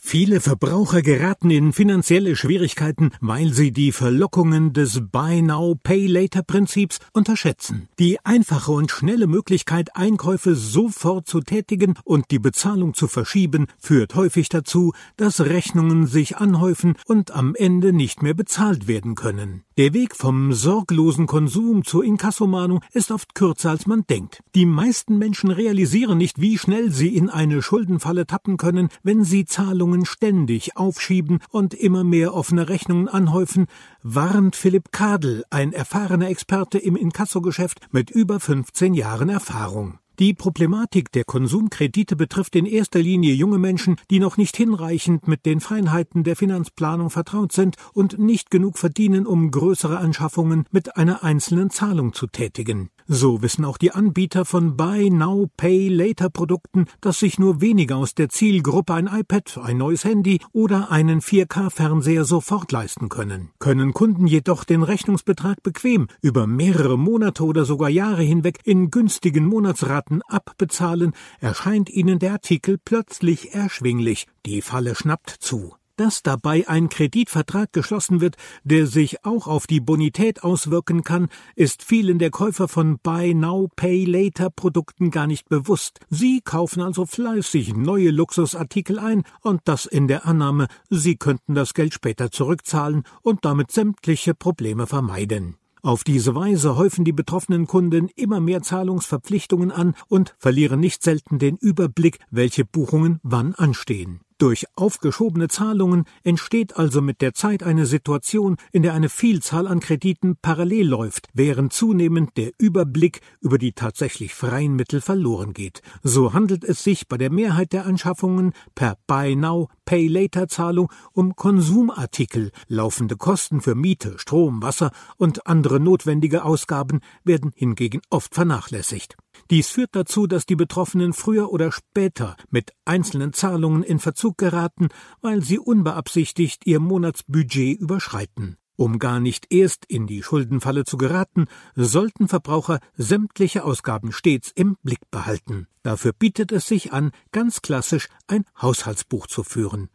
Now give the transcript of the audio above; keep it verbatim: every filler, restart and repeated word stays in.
Viele Verbraucher geraten in finanzielle Schwierigkeiten, weil sie die Verlockungen des Buy-Now-Pay-Later-Prinzips unterschätzen. Die einfache und schnelle Möglichkeit, Einkäufe sofort zu tätigen und die Bezahlung zu verschieben, führt häufig dazu, dass Rechnungen sich anhäufen und am Ende nicht mehr bezahlt werden können. Der Weg vom sorglosen Konsum zur Inkassomahnung ist oft kürzer, als man denkt. Die meisten Menschen realisieren nicht, wie schnell sie in eine Schuldenfalle tappen können, wenn sie Zahlungen ständig aufschieben und immer mehr offene Rechnungen anhäufen, warnt Philipp Kadel, ein erfahrener Experte im Inkassogeschäft mit über fünfzehn Jahren Erfahrung. Die Problematik der Konsumkredite betrifft in erster Linie junge Menschen, die noch nicht hinreichend mit den Feinheiten der Finanzplanung vertraut sind und nicht genug verdienen, um größere Anschaffungen mit einer einzelnen Zahlung zu tätigen. So wissen auch die Anbieter von Buy-Now-Pay-Later-Produkten, dass sich nur wenige aus der Zielgruppe ein iPad, ein neues Handy oder einen vier K-Fernseher sofort leisten können. Können Kunden jedoch den Rechnungsbetrag bequem über mehrere Monate oder sogar Jahre hinweg in günstigen Monatsraten abbezahlen, erscheint ihnen der Artikel plötzlich erschwinglich. Die Falle schnappt zu. Dass dabei ein Kreditvertrag geschlossen wird, der sich auch auf die Bonität auswirken kann, ist vielen der Käufer von Buy-Now-Pay-Later-Produkten gar nicht bewusst. Sie kaufen also fleißig neue Luxusartikel ein und das in der Annahme, sie könnten das Geld später zurückzahlen und damit sämtliche Probleme vermeiden. Auf diese Weise häufen die betroffenen Kunden immer mehr Zahlungsverpflichtungen an und verlieren nicht selten den Überblick, welche Buchungen wann anstehen. Durch aufgeschobene Zahlungen entsteht also mit der Zeit eine Situation, in der eine Vielzahl an Krediten parallel läuft, während zunehmend der Überblick über die tatsächlich freien Mittel verloren geht. So handelt es sich bei der Mehrheit der Anschaffungen per Buy-Now-Pay-Later-Zahlung um Konsumartikel. Laufende Kosten für Miete, Strom, Wasser und andere notwendige Ausgaben werden hingegen oft vernachlässigt. Dies führt dazu, dass die Betroffenen früher oder später mit einzelnen Zahlungen in Verzug geraten, weil sie unbeabsichtigt ihr Monatsbudget überschreiten. Um gar nicht erst in die Schuldenfalle zu geraten, sollten Verbraucher sämtliche Ausgaben stets im Blick behalten. Dafür bietet es sich an, ganz klassisch ein Haushaltsbuch zu führen.